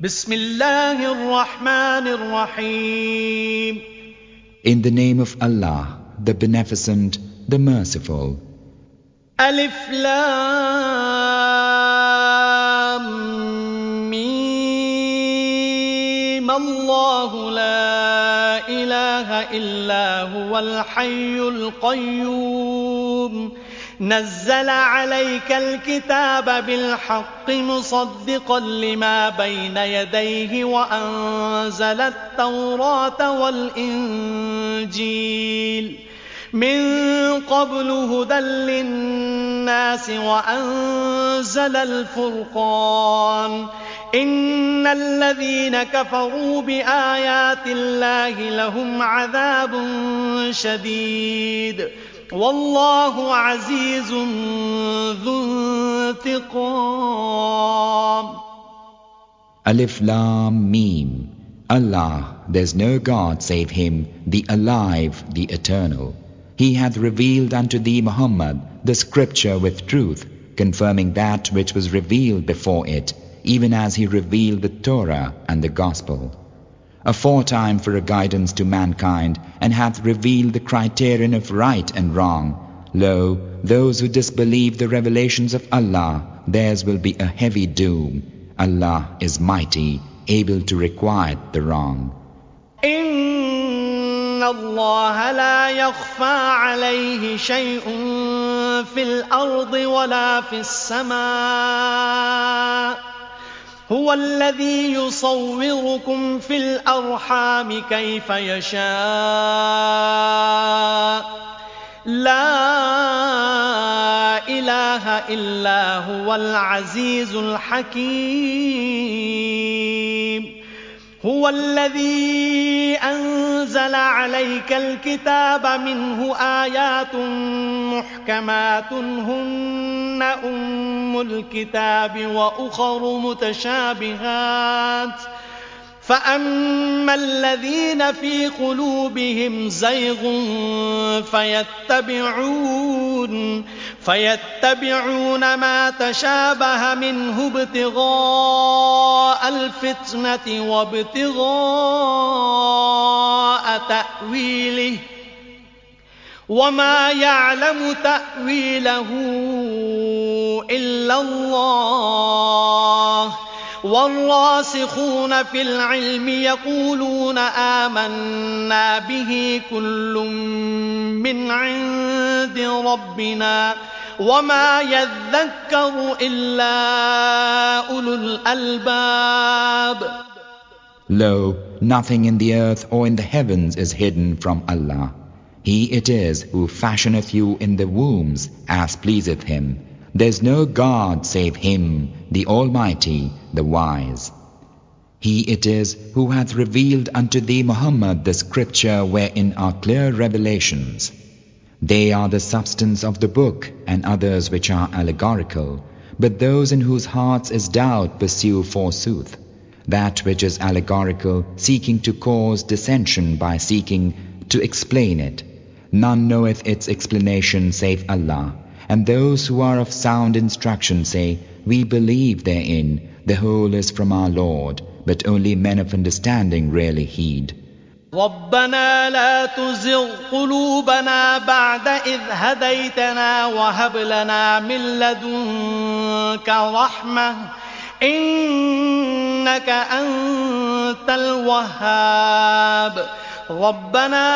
بسم الله الرحمن الرحيم. In the name of Allah, the Beneficent, the Merciful. ألف لام ميم الله لا إله إلا هو الحي القيوم نزل عليك الكتاب بالحق مصدقا لما بين يديه وأنزل التوراة والإنجيل من قبل هدى للناس وأنزل الفرقان إن الذين كفروا بآيات الله لهم عذاب شديد والله عزيز ذو انتقام. Alif Lam Mim. Allah, there's no God save Him, the Alive, the Eternal. He hath revealed unto thee, Muhammad, the scripture with truth, confirming that which was revealed before it, even as He revealed the Torah and the Gospel, aforetime for a guidance to mankind, and hath revealed the criterion of right and wrong. Lo, those who disbelieve the revelations of Allah, theirs will be a heavy doom. Allah is mighty, able to requite the wrong. إن الله لا يخفى عليه شيء في الأرض ولا في السماء هو الذي يصوركم في الأرحام كيف يشاء لا إله إلا هو العزيز الحكيم. هو الذي أنزل عليك الكتاب منه آيات محكمات هن أم الكتاب وأخر متشابهات فأما الذين في قلوبهم زيغ فيتبعون ما تشابه منه ابتغاء الفتنة وابتغاء تأويله وما يعلم تأويله إلا الله والراسخون في العلم يقولون آمنا به كل من عند ربنا وما يذكر إلا أولو الألباب. Lo, nothing in the earth or in the heavens is hidden from Allah. He it is who fashioneth you in the wombs as pleaseth Him. There is no God save Him, the Almighty, the Wise. He it is who hath revealed unto thee, Muhammad, the scripture wherein are clear revelations. They are the substance of the book, and others which are allegorical. But those in whose hearts is doubt pursue forsooth that which is allegorical, seeking to cause dissension by seeking to explain it. None knoweth its explanation save Allah. And those who are of sound instruction say, we believe therein, the whole is from our Lord, but only men of understanding really heed. ربنا لا تزغ قلوبنا بعد إذ هديتنا وهب لنا من لدنك رحمة إنك أنت الوهاب. ربنا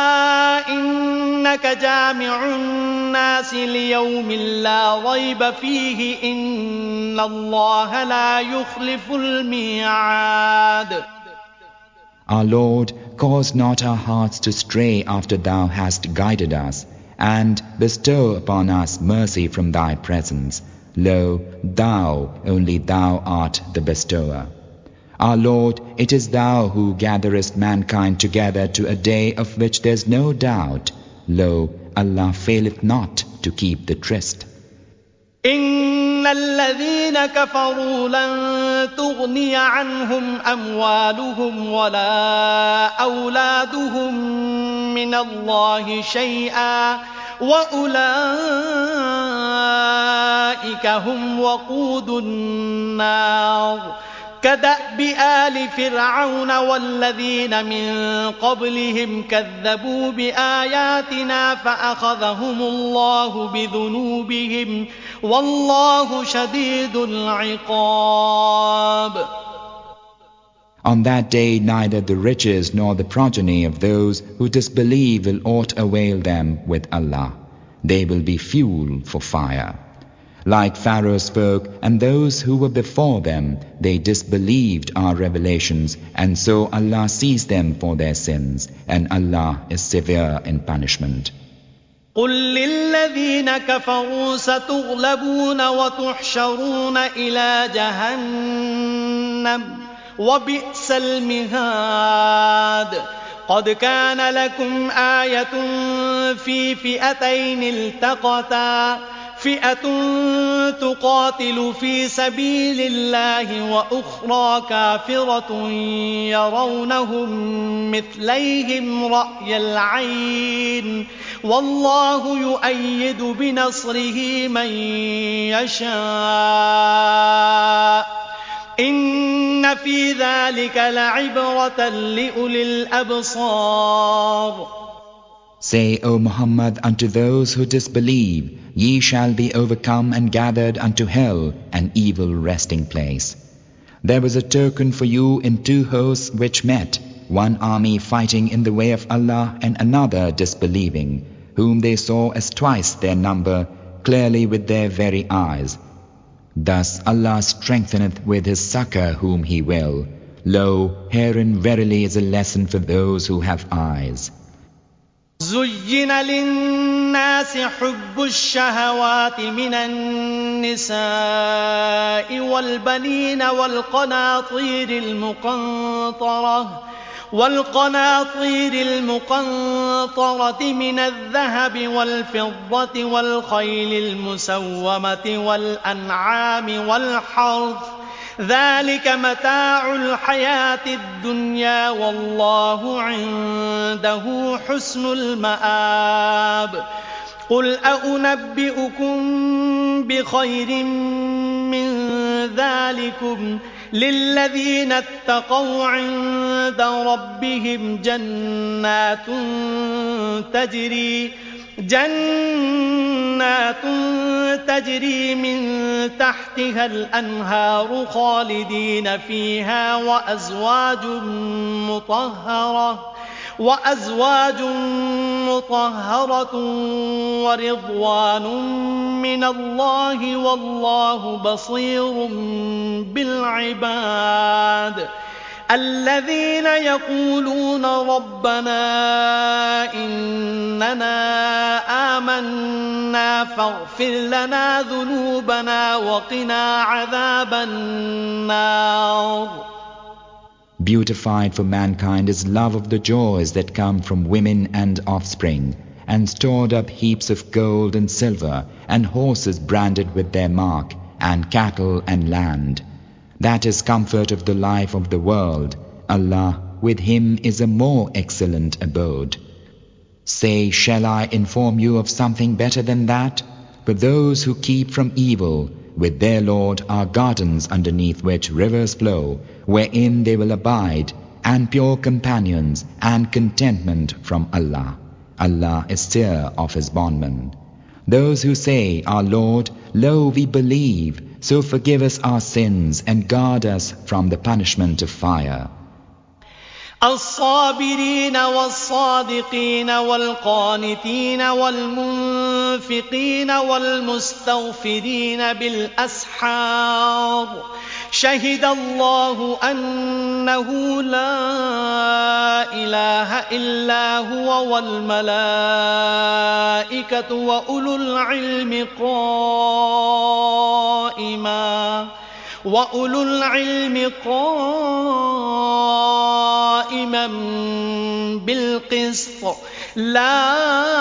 إنك جامع الناس ليوم لا ريب فيه إن الله لا يخلف الميعاد. Our Lord, cause not our hearts to stray after Thou hast guided us, and bestow upon us mercy from Thy presence. Lo, Thou, only Thou art the bestower. Our Lord, it is Thou who gatherest mankind together to a day of which there is no doubt. Lo, Allah faileth not to keep the tryst. إن الذين كفروا لن تغني عنهم أموالهم ولا أولادهم من الله شيئا وأولئك هم وقود النار كدأب آل فرعون والذين من قبلهم كذبوا بآياتنا فأخذهم الله بذنوبهم والله شديد العقاب. On that day neither the riches nor the progeny of those who disbelieve will aught avail them with Allah. They will be fuel for fire. Like Pharaoh's folk and those who were before them, they disbelieved our revelations, and so Allah seized them for their sins, and Allah is severe in punishment. قل للذين كفروا ستغلبون وتحشرون إلى جهنم وبئس المهاد. قد كان لكم آية في فئتين التقتا فئة تقاتل في سبيل الله وأخرى كافرة يرونهم مثليهم رأي العين والله يؤيد بنصره من يشاء إن في ذلك لعبرة لأولي الأبصار. Say, O Muhammad, unto those who disbelieve, ye shall be overcome and gathered unto hell, an evil resting place. There was a token for you in two hosts which met, one army fighting in the way of Allah and another disbelieving, whom they saw as twice their number, clearly with their very eyes. Thus Allah strengtheneth with His succor whom He will. Lo, herein verily is a lesson for those who have eyes. زين للناس حب الشهوات من النساء والبنين والقناطير المقنطرة من الذهب والفضة والخيل المسومة والأنعام والحرث ذلك متاع الحياة الدنيا والله عنده حسن المآب. قل أنبئكم بخير من ذلكم للذين اتقوا عند ربهم جنات تجري من تحتها الأنهار خالدين فيها وأزواج مطهرة ورضوان من الله والله بصير بالعباد. الذين يقولون ربنا إننا آمنا فاغفر لنا ذنوبنا وقنا عذاب النار. Beautified for mankind is love of the joys that come from women and offspring, and stored up heaps of gold and silver, and horses branded with their mark, and cattle and land. That is comfort of the life of the world. Allah, with Him is a more excellent abode. Say, shall I inform you of something better than that? For those who keep from evil, with their Lord are gardens underneath which rivers flow, wherein they will abide, and pure companions, and contentment from Allah. Allah is steer of His bondmen. Those who say, Our Lord, lo, we believe, so forgive us our sins and guard us from the punishment of fire. الصابرين والصادقين والقانتين والمنفقين والمستغفرين بالأسحار شهد الله أنه لا إله إلا هو والملائكة وأولو العلم قائما بالقسط لا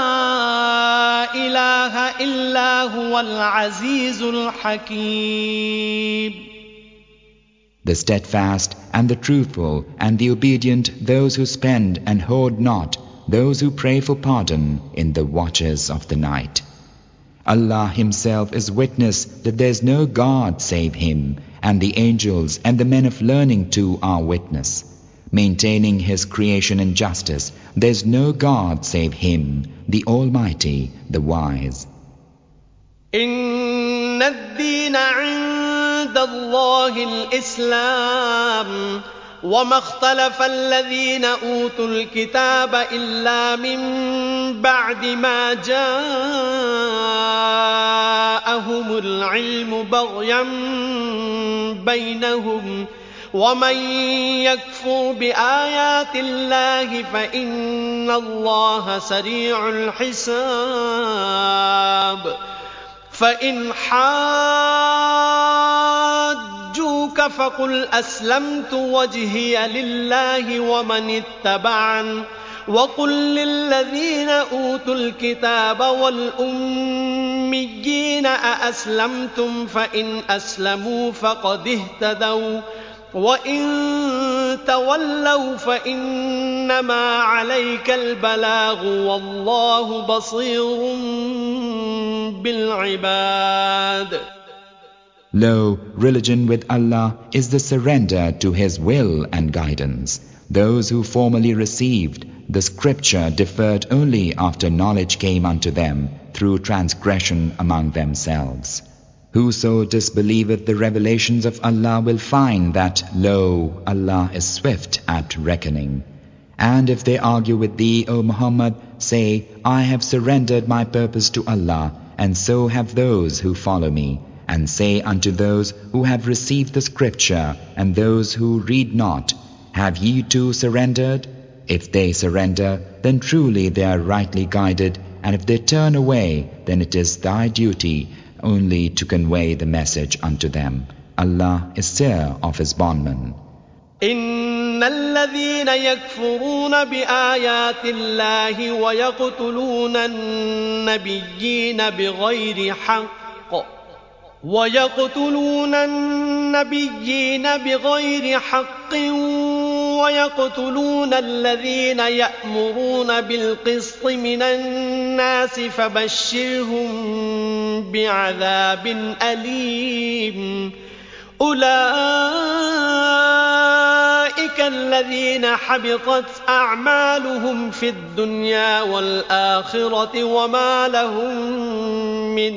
إله إلا هو العزيز الحكيم. The steadfast and the truthful and the obedient, those who spend and hoard not, those who pray for pardon in the watches of the night. Allah Himself is witness that there is no God save Him, and the angels and the men of learning too are witness. Maintaining his creation in justice, there is no God save him, the Almighty, the Wise. إن الدين عند الله الإسلام وما اختلف الذين أوتوا الكتاب إلا من بعد ما جاءهم العلم بغيا بينهم ومن يكفر بآيات الله فإن الله سريع الحساب فإن حاجوك فقل أسلمت وجهي لله ومن اتبعن وقل للذين أوتوا الكتاب والأميين أأسلمتم فإن أسلموا فقد اهتدوا وإن تولوا فإنما عليك البلاغ والله بصير بالعباد. Lo, religion with Allah is the surrender to His will and guidance. Those who formerly received the scripture deferred only after knowledge came unto them through transgression among themselves. Whoso disbelieveth the revelations of Allah will find that, lo, Allah is swift at reckoning. And if they argue with thee, O Muhammad, say, I have surrendered my purpose to Allah, and so have those who follow me. And say unto those who have received the scripture and those who read not, have ye too surrendered? If they surrender, then truly they are rightly guided, and if they turn away, then it is thy duty only to convey the message unto them. Allah is seer of His bondmen. إن الذين يكفرون بآيات الله ويقتلون النبيين بغير حق ويقتلون الذين يأمرون بالقسط من الناس فبشرهم بعذاب أليم أولئك الذين حبطت أعمالهم في الدنيا والآخرة وما لهم من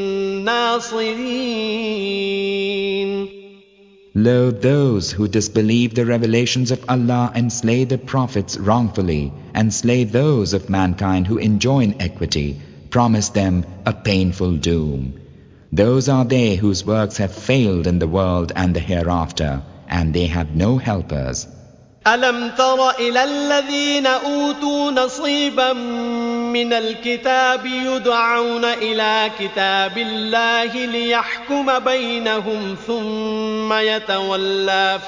ناصرين. Lo, those who disbelieve the revelations of Allah and slay the prophets wrongfully, and slay those of mankind who enjoin equity, promise them a painful doom. Those are they whose works have failed in the world and the hereafter, and they have no helpers. ألم تر إلى الذين أوتوا نصيبا من الكتاب يدعون إلى كتاب الله ليحكم بينهم ثم يتولى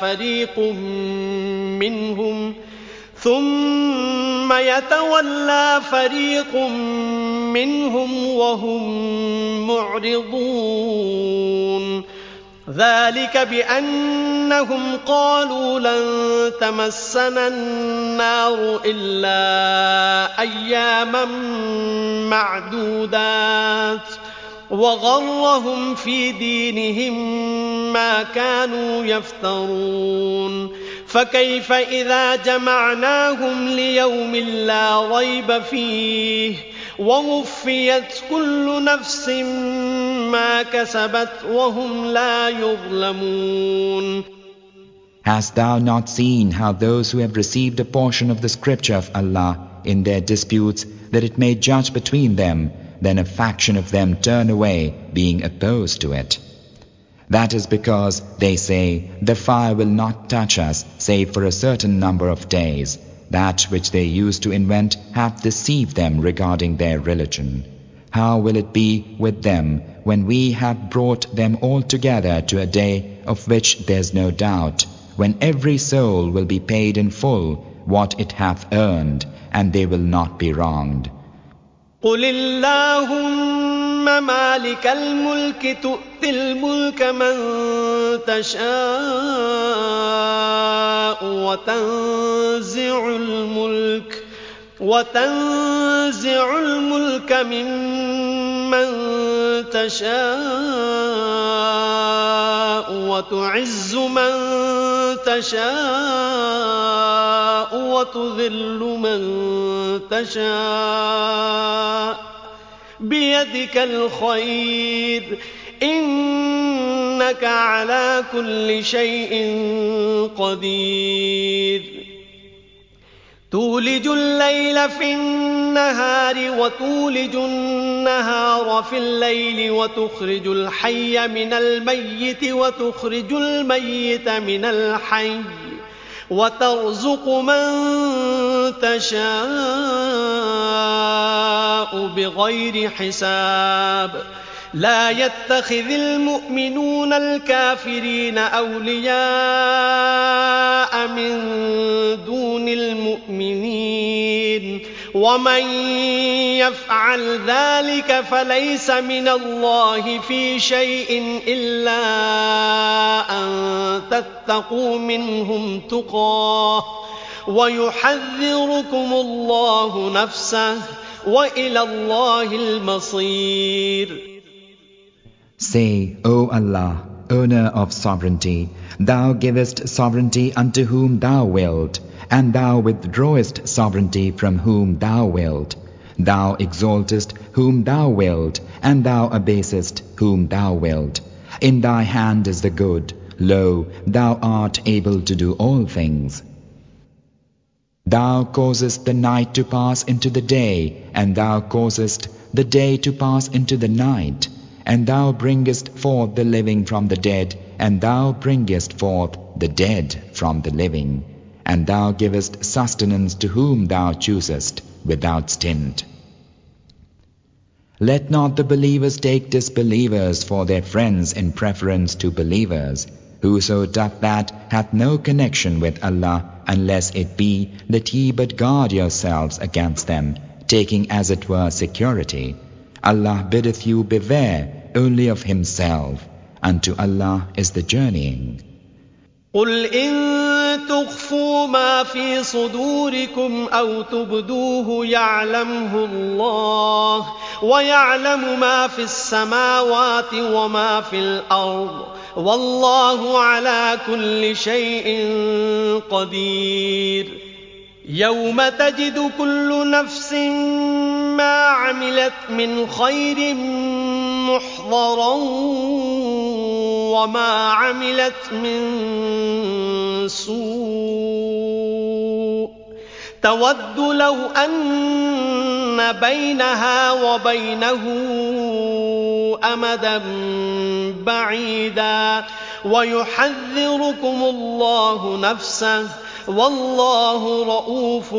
فريق منهم وهم معرضون ذلك بأنهم قالوا لن تمسنا النار إلا أياما معدودات وغرهم في دينهم ما كانوا يفترون فكيف إذا جمعناهم ليوم لا ريب فيه ووفيت كل نفس ما كسبت وهم لا يظلمون. Hast thou not seen how those who have received a portion of the scripture of Allah in their disputes, that it may judge between them, then a faction of them turn away, being opposed to it? That is because they say, the fire will not touch us save for a certain number of days. That which they used to invent hath deceived them regarding their religion. How will it be with them when we have brought them all together to a day of which there is no doubt, when every soul will be paid in full what it hath earned, and they will not be wronged. قل اللهم مالك الملك تؤتي الملك من تشاء وتنزع الملك ممن مَن تَشَاءُ وَتُعِزُّ مَن تَشَاءُ وَتُذِلُّ مَن تَشَاءُ بِيَدِكَ الْخَيْرُ إِنَّكَ عَلَى كُلِّ شَيْءٍ قَدِيرٌ تُولِجُ اللَّيْلَ فِي النَّهَارِ وَتُولِجُ النَّهَارَ فِي اللَّيْلِ وَتُخْرِجُ الْحَيَّ مِنَ الْمَيِّتِ وَتُخْرِجُ الْمَيِّتَ مِنَ الْحَيِّ وَتَرْزُقُ مَن تَشَاءُ بِغَيْرِ حِسَابٍ لا يتخذ المؤمنون الكافرين أولياء من دون المؤمنين ومن يفعل ذلك فليس من الله في شيء إلا أن تتقوا منهم تقاه ويحذركم الله نفسه وإلى الله المصير. Say, O Allah, owner of sovereignty, Thou givest sovereignty unto whom Thou wilt, and Thou withdrawest sovereignty from whom Thou wilt. Thou exaltest whom Thou wilt, and Thou abasest whom Thou wilt. In Thy hand is the good. Lo, Thou art able to do all things. Thou causest the night to pass into the day, and Thou causest the day to pass into the night. And Thou bringest forth the living from the dead, and Thou bringest forth the dead from the living. And Thou givest sustenance to whom Thou choosest, without stint. Let not the believers take disbelievers for their friends in preference to believers. Whoso doth that hath no connection with Allah, unless it be that ye but guard yourselves against them, taking as it were security. Allah biddeth you beware only of Himself. Unto Allah is the journeying. قُلْ إِن تُخْفُوا مَا فِي صُدُورِكُمْ أَوْ تُبْدُوهُ يَعْلَمْهُ اللَّهُ وَيَعْلَمُ مَا فِي السَّمَاوَاتِ وَمَا فِي الْأَرْضِ وَاللَّهُ عَلَى كُلِّ شَيْءٍ قَدِيرٌ يَوْمَ تَجِدُ كُلُّ نَفْسٍ مَا عَمِلَتْ مِنْ خَيْرٍ مُحْضَرًا وَمَا عَمِلَتْ مِنْ سُوءٍ تَوَدُّ لَوْ أَنَّ بَيْنَهَا وَبَيْنَهُ أَمَدًا بَعِيدًا وَيُحَذِّرُكُمُ اللَّهُ نَفْسَهُ وَاللَّهُ رَءُوفٌ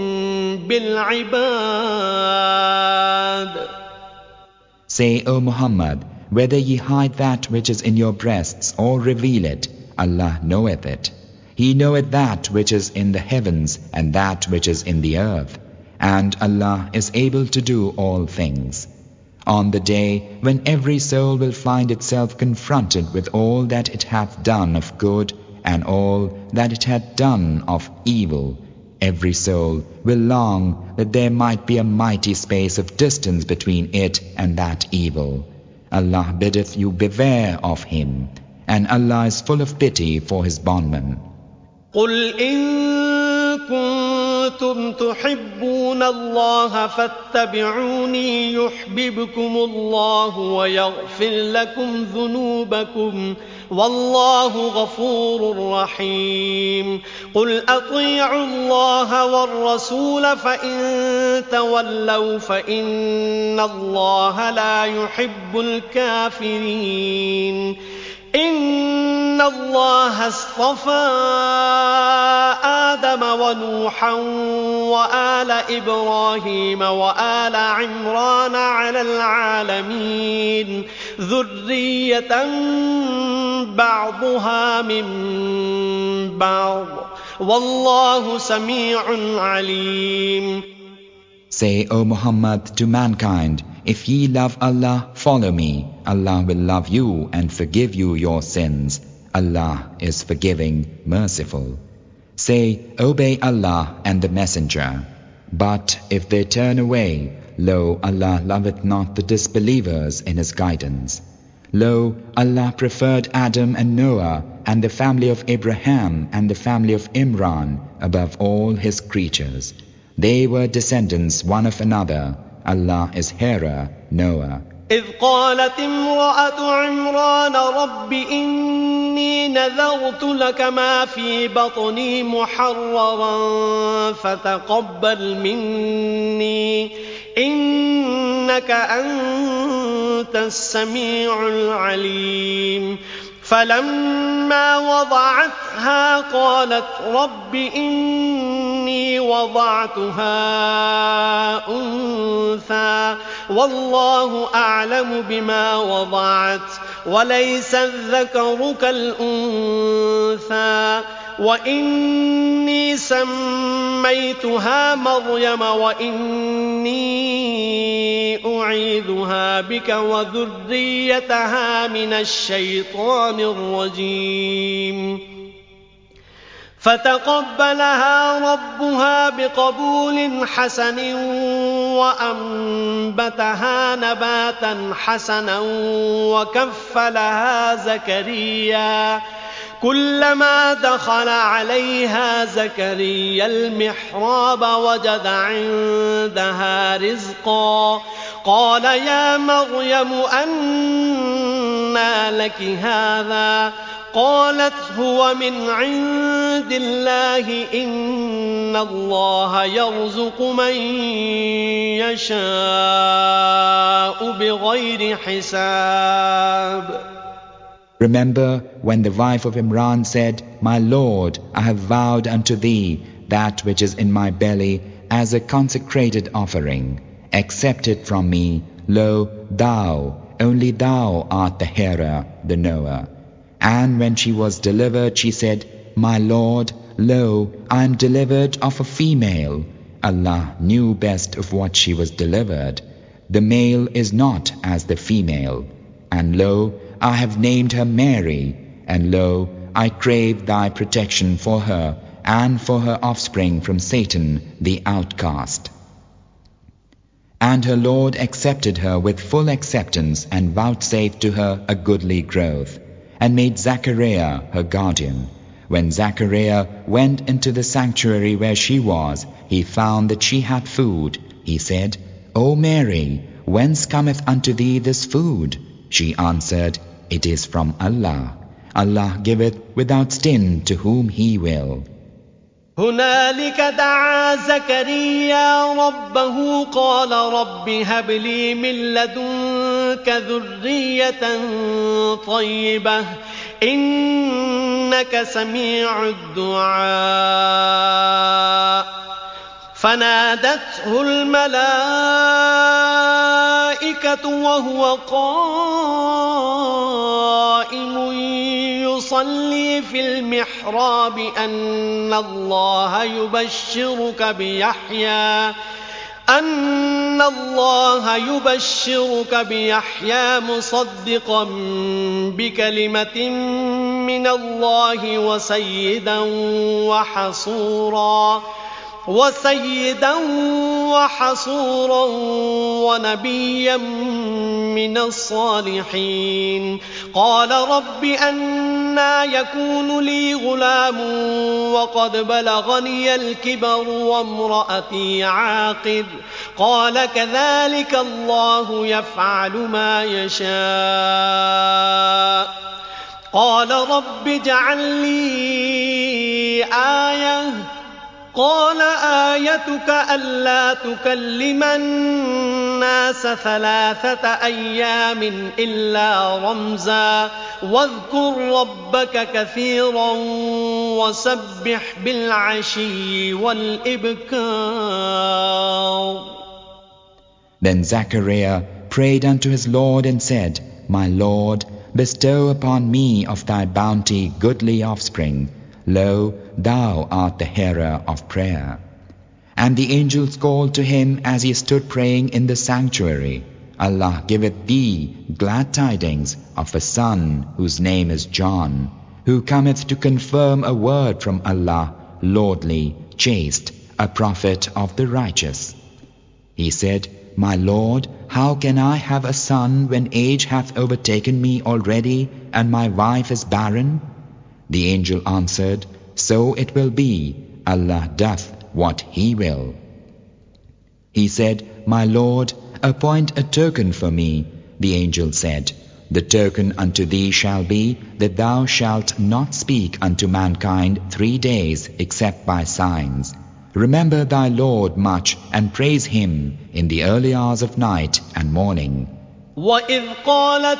بِالْعِبَادِ. Say, O Muhammad, whether ye hide that which is in your breasts or reveal it, Allah knoweth it. He knoweth that which is in the heavens and that which is in the earth, and Allah is able to do all things. On the day when every soul will find itself confronted with all that it hath done of good and all that it hath done of evil, every soul will long that there might be a mighty space of distance between it and that evil. Allah biddeth you beware of Him, and Allah is full of pity for His bondmen. قُلْ إِن كُنتُمْ تُحِبُّونَ اللَّهَ فَاتَّبِعُونِي يُحْبِبْكُمُ اللَّهُ وَيَغْفِرْ لَكُمْ ذُنُوبَكُمْ وَاللَّهُ غَفُورٌ رَّحِيمٌ قُلْ أَطِيعُوا اللَّهَ وَالرَّسُولَ فَإِن تَوَلَّوْا فَإِنَّ اللَّهَ لَا يُحِبُّ الْكَافِرِينَ إِنَّ اللَّهَ اصْطَفَىٰ آدَمَ وَنُوحًا وَآلَ إِبْرَاهِيمَ وَآلَ عِمْرَانَ عَلَى الْعَالَمِينَ ذُرِّيَّةً بَعْضُهَا مِن بَعْضٍ وَاللَّهُ سَمِيعٌ عَلِيمٌ. Say, O Muhammad, to mankind, if ye love Allah, follow me. Allah will love you and forgive you your sins. Allah is forgiving, merciful. Say, obey Allah and the Messenger. But if they turn away, Lo, Allah loveth not the disbelievers in His guidance. Lo, Allah preferred Adam and Noah and the family of Abraham and the family of Imran above all His creatures. They were descendants one of another. Allah is hearer, knower. إذ قالت امرأة عمران رب إني نذرت لك ما في بطني محررا فتقبل مني إنك أنت السميع العليم فلما وضعتها قالت رب إني وضعتها أنثى والله أعلم بما وضعت وليس الذكر كالأنثى وإني سميتها مريم وإني أعيذها بك وذريتها من الشيطان الرجيم فتقبلها ربها بقبول حسن وأنبتها نباتا حسنا وكفلها زكريا كلما دخل عليها زكريا المحراب وجد عندها رزقا قال يا مريم أنى لك هذا قالت هو من عند الله إن الله يرزق من يشاء بغير حساب. Remember when the wife of Imran said, My Lord, I have vowed unto thee that which is in my belly as a consecrated offering. Accept it from me. Lo, thou, only thou art the hearer, the knower. And when she was delivered, she said, My Lord, lo, I am delivered of a female. Allah knew best of what she was delivered. The male is not as the female. And lo, I have named her Mary, and lo, I crave thy protection for her and for her offspring from Satan, the outcast. And her Lord accepted her with full acceptance and vouchsafed to her a goodly growth, and made Zachariah her guardian. When Zachariah went into the sanctuary where she was, he found that she had food. He said, O Mary, whence cometh unto thee this food? She answered, It is from Allah. Allah giveth without stint to whom He will. هنالك دعا زكريا ربه قال رب هب لي من لدنك ذرية طيبة إنك سميع الدعاء فنادته الملائكة وهو قائم يصلي في المحراب أن الله يبشرك بيحيى مصدقا بكلمة من الله وسيدا وحصورا ونبيا من الصالحين قال رب أنى يكون لي غلام وقد بلغني الكبر وامرأتي عاقر قال كذلك الله يفعل ما يشاء قال رب اجعل لي آية قال آيتك ألا تكلم الناس 3 أيام إلا رمزا واذكر ربك كثيرا وسبح بالعشي والإبكار. Then Zachariah prayed unto his Lord and said, My Lord, bestow upon me of thy bounty goodly offspring. Lo, thou art the hearer of prayer. And the angels called to him as he stood praying in the sanctuary, Allah giveth thee glad tidings of a son whose name is John, who cometh to confirm a word from Allah, lordly, chaste, a prophet of the righteous. He said, My Lord, how can I have a son when age hath overtaken me already, and my wife is barren? The angel answered, So it will be. Allah doth what He will. He said, My Lord, appoint a token for me. The angel said, The token unto thee shall be that thou shalt not speak unto mankind 3 days except by signs. Remember thy Lord much and praise Him in the early hours of night and morning. وَإِذْ قَالَتِ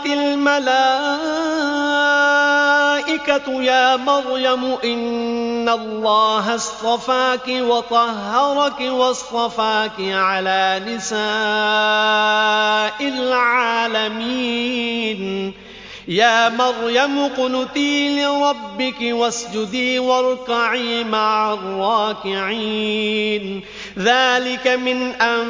الْمَلَائِكَةُ يَا مَرْيَمُ إِنَّ اللَّهَ اصْطَفَاكِ وَطَهَّرَكِ وَاصْطَفَاكِ عَلَى نِسَاءِ الْعَالَمِينَ يَا مَرْيَمُ اقْنُتِي لِرَبِّكِ وَاسْجُدِي وَارْكَعِي مَعَ الرَّاكِعِينَ ذَلِكَ مِنْ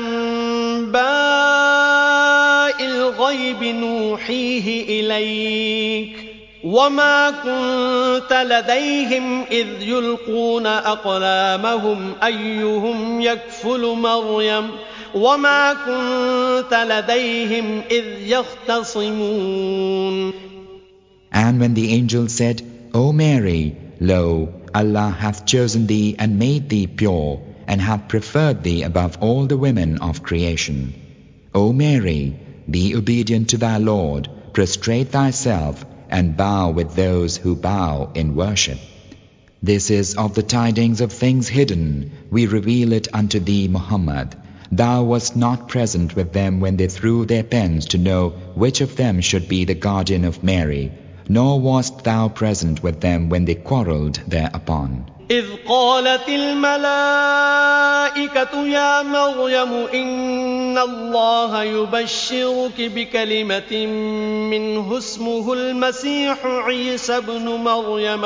أَنْبَاءِ الْغَيْبِ نُوحِيهِ إِلَيْكَ وَمَا كُنْتَ لَدَيْهِمْ إِذْ يُلْقُونَ أَقْلَامَهُمْ أَيُّهُمْ يَكْفُلُ مَرْيَمَ وَمَا كُنْتَ لَدَيْهِمْ إِذْ يَخْتَصِمُونَ. And when the angel said, O Mary, lo, Allah hath chosen thee and made thee pure, and hath preferred thee above all the women of creation. O Mary, be obedient to thy Lord, prostrate thyself, and bow with those who bow in worship. This is of the tidings of things hidden. We reveal it unto thee, Muhammad. Thou wast not present with them when they threw their pens to know which of them should be the guardian of Mary, nor wast thou present with them when they quarrelled thereupon. إِذْ قَالَتِ الْمَلَائِكَةُ يَا مَرْيَمُ إِنَّ اللَّهَ يُبَشِّرُكِ بِكَلِمَةٍ مِّنْهُ اسْمُهُ الْمَسِيحُ عِيسَى ابْنُ مَرْيَمَ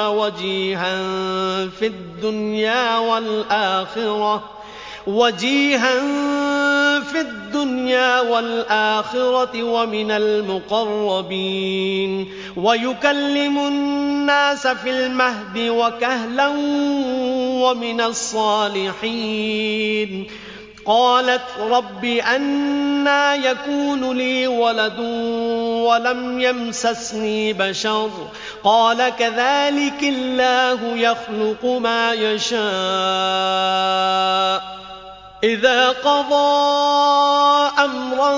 وَجِيهًا في الدنيا والآخرة ومن المقربين ويكلم الناس في المهد وكهلا ومن الصالحين. قالت رب أنى يكون لي ولد ولم يمسسني بشر قال كذلك الله يخلق ما يشاء إذا قضى أمرا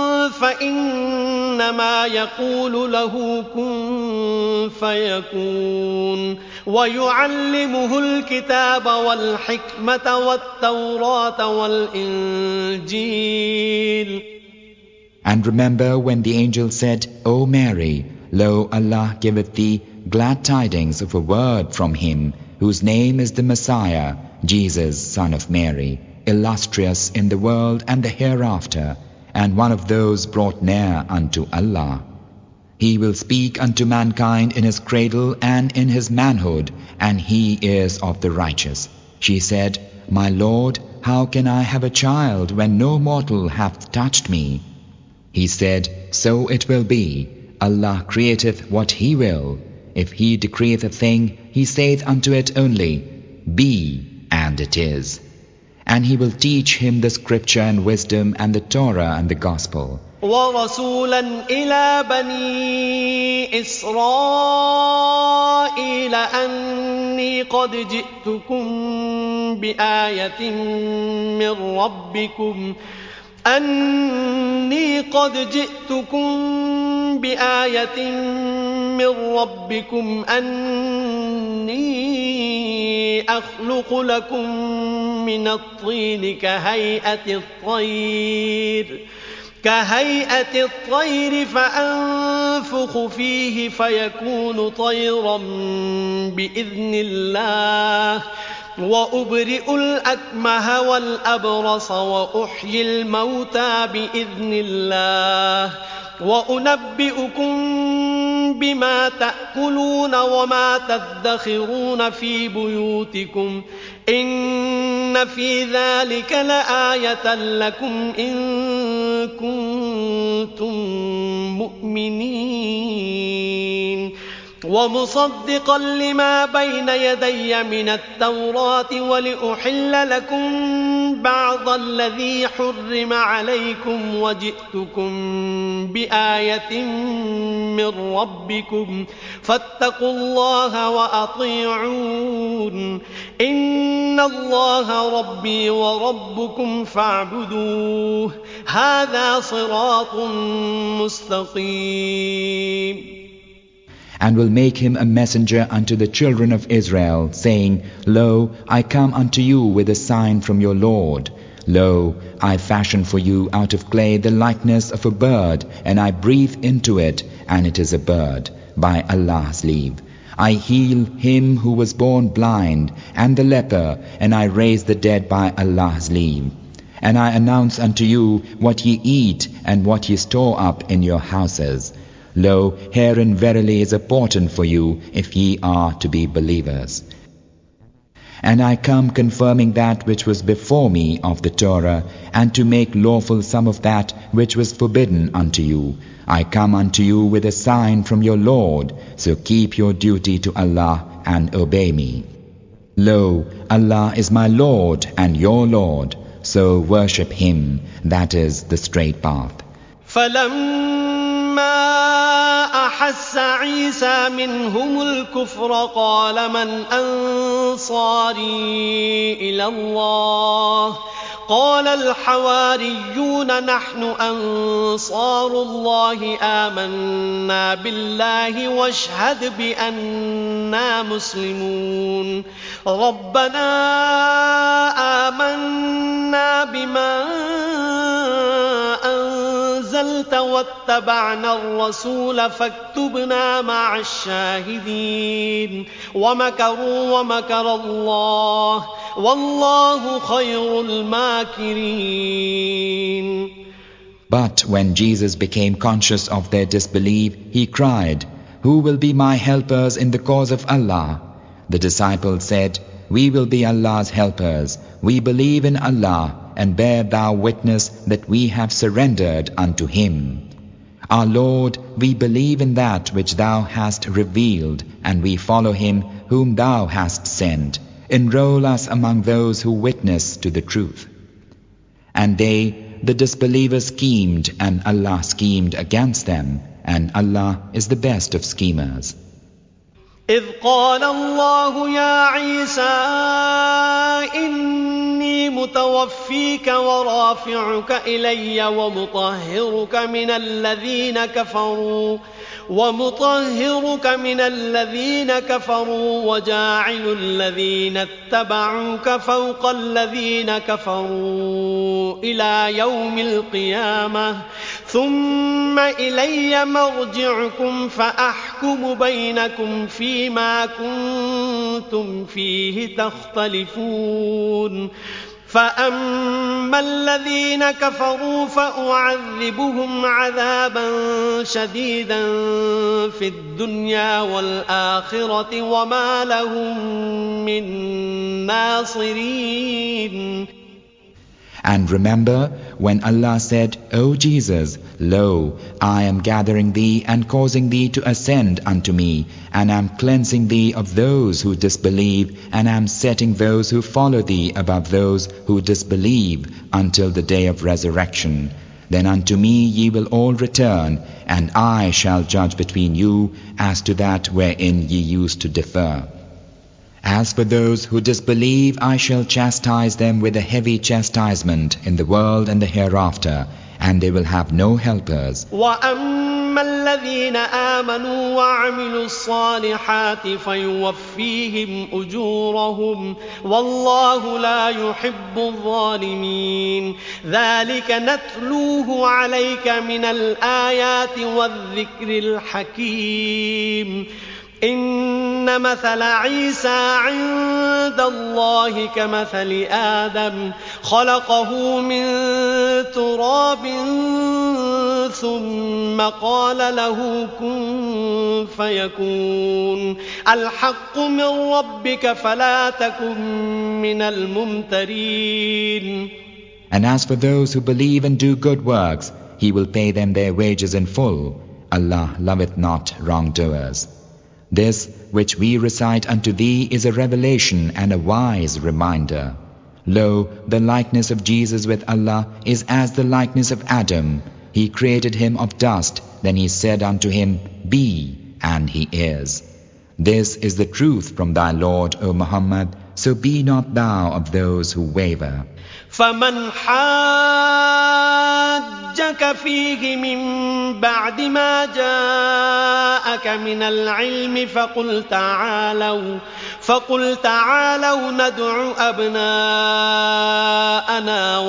فإنما يقول له كن فيكون. ويعلمه الكتاب والحكمة والتوراة والإنجيل. And remember when the angel said, O Mary, lo, Allah giveth thee glad tidings of a word from Him, whose name is the Messiah, Jesus, son of Mary, illustrious in the world and the hereafter, and one of those brought near unto Allah. He will speak unto mankind in his cradle and in his manhood, and he is of the righteous. She said, My Lord, how can I have a child when no mortal hath touched me? He said, So it will be. Allah createth what He will. If He decreeth a thing, He saith unto it only, Be, and it is. And He will teach him the scripture and wisdom and the Torah and the gospel. وَرَسُولًا إِلَى بَنِي إِسْرَائِيلَ أَنِّي قَدْ جِئْتُكُم بِآيَةٍ مِّن رَّبِّكُمْ أَنِّي أَخْلُقُ لَكُم مِّنَ الطِّينِ كهيئة الطير فأنفخ فيه فيكون طيرا بإذن الله وأبرئ الأكمه والأبرص وأحيي الموتى بإذن الله وأنبئكم بما تأكلون وما تدخرون في بيوتكم إن في ذلك لآية لكم إن كنتم مؤمنين. ومصدقا لما بين يدي من التوراة ولأحل لكم بعض الذي حرم عليكم وجئتكم بآية من ربكم فاتقوا الله وأطيعون إن الله ربي وربكم فاعبدوه هذا صراط مستقيم. And will make him a messenger unto the children of Israel, saying, Lo, I come unto you with a sign from your Lord. Lo, I fashion for you out of clay the likeness of a bird, and I breathe into it, and it is a bird, by Allah's leave. I heal him who was born blind, and the leper, and I raise the dead by Allah's leave. And I announce unto you what ye eat, and what ye store up in your houses. Lo, herein verily is a portent for you, if ye are to be believers. And I come confirming that which was before me of the Torah, and to make lawful some of that which was forbidden unto you. I come unto you with a sign from your Lord, so keep your duty to Allah and obey me. Lo, Allah is my Lord and your Lord, so worship Him, that is the straight path. فلما أحس عيسى منهم الكفر قال من أنصاري إلى الله قال الحواريون نحن أنصار الله آمنا بالله واشهد بأننا مسلمون ربنا آمنا بما أنزلت واتبعنا الرسول فاكتبنا مع الشاهدين ومكروا ومكر الله والله خير الماكرين. But when Jesus became conscious of their disbelief, he cried, Who will be my helpers in the cause of Allah? The disciples said, We will be Allah's helpers. We believe in Allah, and bear thou witness that we have surrendered unto Him. Our Lord, we believe in that which Thou hast revealed, and we follow Him whom Thou hast sent. Enroll us among those who witness to the truth. And they, the disbelievers, schemed, and Allah schemed against them, and Allah is the best of schemers. إذ قال الله يا عيسى إني متوفيك ورافعك إلي ومطهرك من الذين كفروا وجاعل الذين اتبعوك فوق الذين كفروا إلى يوم القيامة ثم إلي مرجعكم فأحكم بينكم فيما كنتم فيه تختلفون فأما الذين كفروا فأعذبهم عذابا شديدا في الدنيا والآخرة وما لهم من ناصرين. And remember when Allah said, O Jesus, lo, I am gathering thee and causing thee to ascend unto me, and am cleansing thee of those who disbelieve, and am setting those who follow thee above those who disbelieve until the day of resurrection. Then unto me ye will all return, and I shall judge between you as to that wherein ye used to differ. As for those who disbelieve, I shall chastise them with a heavy chastisement in the world and the hereafter, and they will have no helpers. وَأَمَّا الَّذِينَ آمَنُوا وَعَمِلُوا الصَّالِحَاتِ فَيُوَفِّيهِمْ أُجُورَهُمْ وَاللَّهُ لَا يُحِبُّ الظَّالِمِينَ. ذَلِكَ نَتْلُوهُ عَلَيْكَ مِنَ الْآيَاتِ وَالذِّكْرِ الْحَكِيمِ. إن مثل عيسى عند الله كمثل آدم خلقه من تراب ثم قال له كن فيكون الحق من ربك فلا تكن من الممترين. And as for those who believe and do good works, He will pay them their wages in full. Allah loveth not wrongdoers. This which we recite unto thee is a revelation and a wise reminder. Lo, the likeness of Jesus with Allah is as the likeness of Adam. He created him of dust, then he said unto him, Be, and he is. This is the truth from thy Lord, O Muhammad, so be not thou of those who waver. فمن حاجك فيه من بعد ما جاءك من العلم فقل تعالوا ندع أبناءنا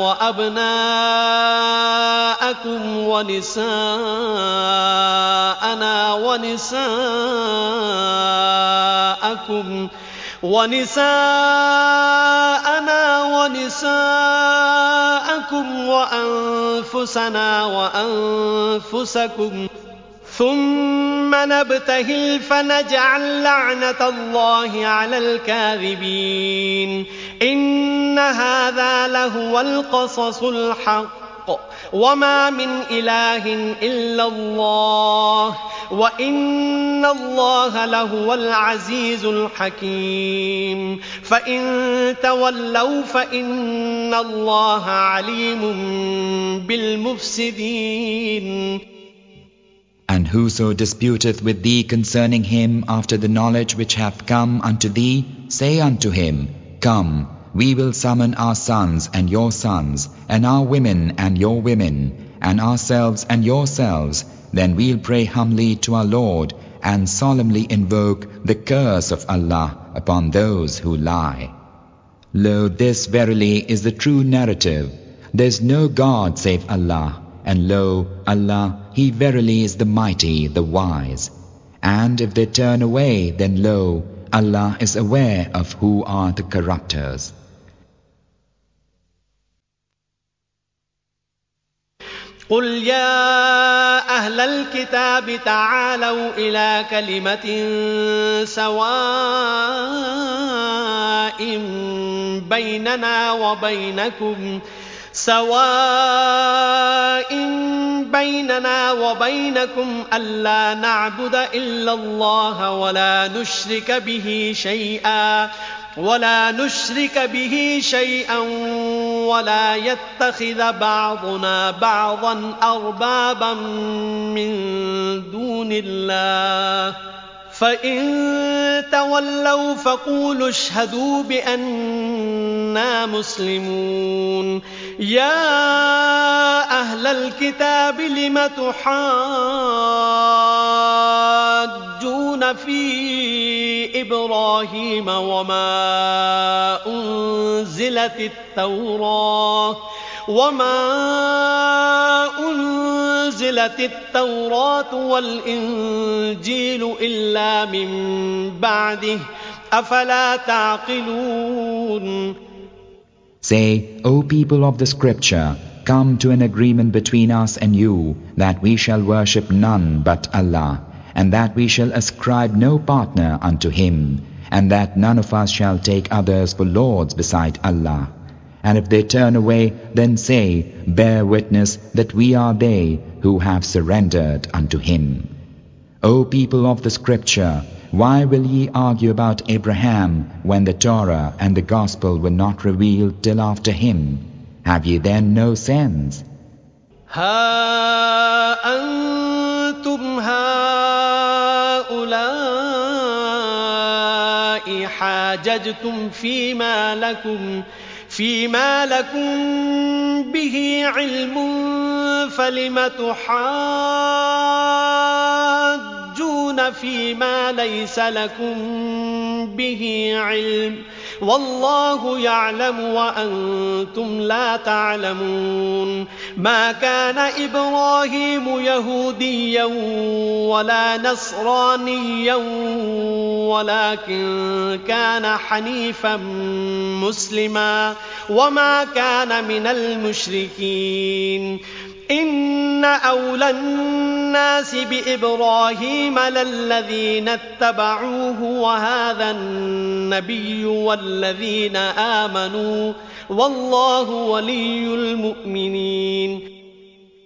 وأبناءكم ونساءنا ونساءكم وأنفسنا وأنفسكم ثم نبتهل فنجعل لعنة الله على الكاذبين إن هذا لهو القصص الحق وما من إله إلا الله وإن الله لهو العزيز الحكيم فإن تولوا فإن الله عليم بالمفسدين. And whoso disputeth with thee concerning him after the knowledge which hath come unto thee, say unto him, Come, we will summon our sons and your sons, and our women and your women, and ourselves and yourselves, then we'll pray humbly to our Lord, and solemnly invoke the curse of Allah upon those who lie. Lo, this verily is the true narrative. There is no God save Allah, and lo, Allah, He verily is the mighty, the wise. And if they turn away, then lo, Allah is aware of who are the corrupters. قل يا أهل الكتاب تعالوا إلى كلمة سواء بيننا وبينكم ألا نعبد إلا الله ولا نشرك به شيئا ولا يتخذ بعضنا بعضا أربابا من دون الله فإن تولوا فقولوا اشهدوا بأننا مسلمون. يا أهل الكتاب لم تحاجون في إبراهيم وما أنزلت التوراة والإنجيل إلا من بعده أفلا تعقلون. Say, O people of the Scripture, come to an agreement between us and you, that we shall worship none but Allah, and that we shall ascribe no partner unto Him, and that none of us shall take others for lords beside Allah. And if they turn away, then say, Bear witness that we are they who have surrendered unto Him. O people of the Scripture, why will ye argue about Abraham when the Torah and the Gospel were not revealed till after him? Have ye then no sense? ها أنتم هؤلاء حاججتم فيما لكم به علم فلم تحاجون فيما ليس لكم به علم والله يعلم وأنتم لا تعلمون. ما كان إبراهيم يهوديا ولا نصرانيا ولكن كان حنيفا مسلما وما كان من المشركين. إن أولى الناس بإبراهيم للذين اتبعوه وهذا النبي والذين آمنوا والله ولي المؤمنين.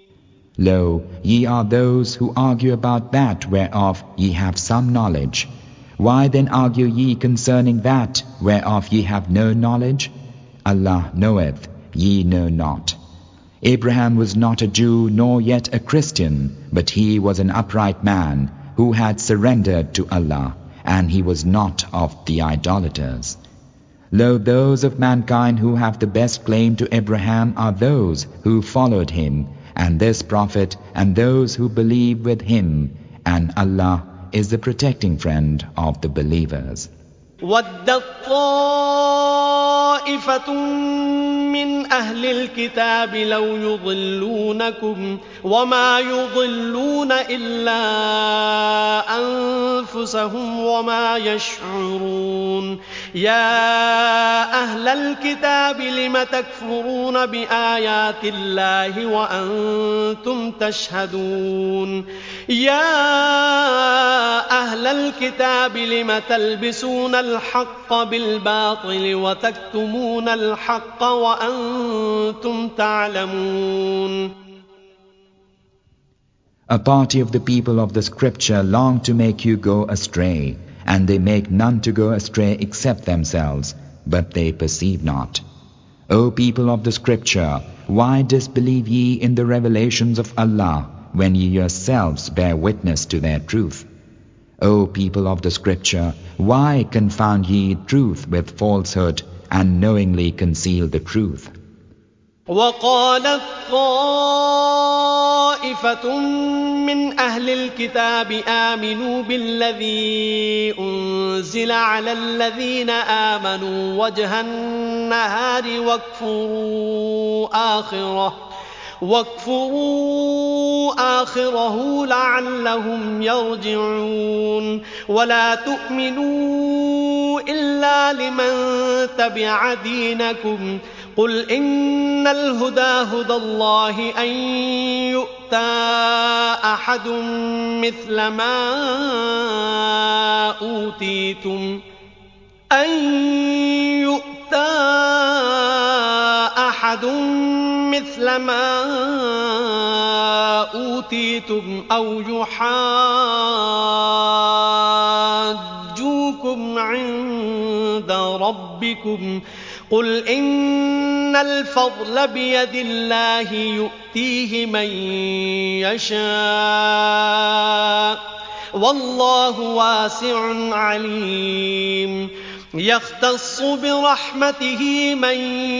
Lo, ye are those who argue about that whereof ye have some knowledge. Why then argue ye concerning that whereof ye have no knowledge? Allah knoweth, ye know not. Abraham was not a Jew nor yet a Christian, but he was an upright man who had surrendered to Allah, and he was not of the idolaters. Lo, those of mankind who have the best claim to Abraham are those who followed him, and this Prophet, and those who believe with him, and Allah is the protecting friend of the believers. وَدَّت طَّائِفَةٌ مِّنْ أَهْلِ الْكِتَابِ لَوْ يُضِلُّونَكُمْ وَمَا يُضِلُّونَ إِلَّا أَنفُسَهُمْ وَمَا يَشْعُرُونَ يَا أَهْلَ الْكِتَابِ لِمَ تَكْفُرُونَ بِآيَاتِ اللَّهِ وَأَنْتُمْ تَشْهَدُونَ يَا أَهْلَ الْكِتَابِ لِمَ تَلْبِسُونَ الْحَقَّ بِالْبَاطِلِ وَتَكْتُمُونَ الْحَقَّ وَأَنْتُمْ تَعْلَمُونَ. A party of the people of the scripture long to make you go astray, and they make none to go astray except themselves, but they perceive not. O people of the scripture, why disbelieve ye in the revelations of Allah, when ye yourselves bear witness to their truth? O people of the scripture, why confound ye truth with falsehood, and knowingly conceal the truth? وَقَالَتْ طَائِفَةٌ مِّنْ أَهْلِ الْكِتَابِ آمِنُوا بِالَّذِي أُنزِلَ عَلَى الَّذِينَ آمَنُوا وَجْهَ النَّهَارِ واكفروا آخِرَهُ لَعَلَّهُمْ يَرْجِعُونَ وَلَا تُؤْمِنُوا إِلَّا لِمَن تَبِعَ دِينَكُمْ قُلْ إِنَّ الْهُدَى هُدَى اللَّهِ أَن يُؤْتَىٰ أَحَدٌ مثل ما أوتيتم أو يحاجوكم عند ربكم قل إن الفضل بيد الله يؤتيه من يشاء والله واسع عليم يختص برحمته من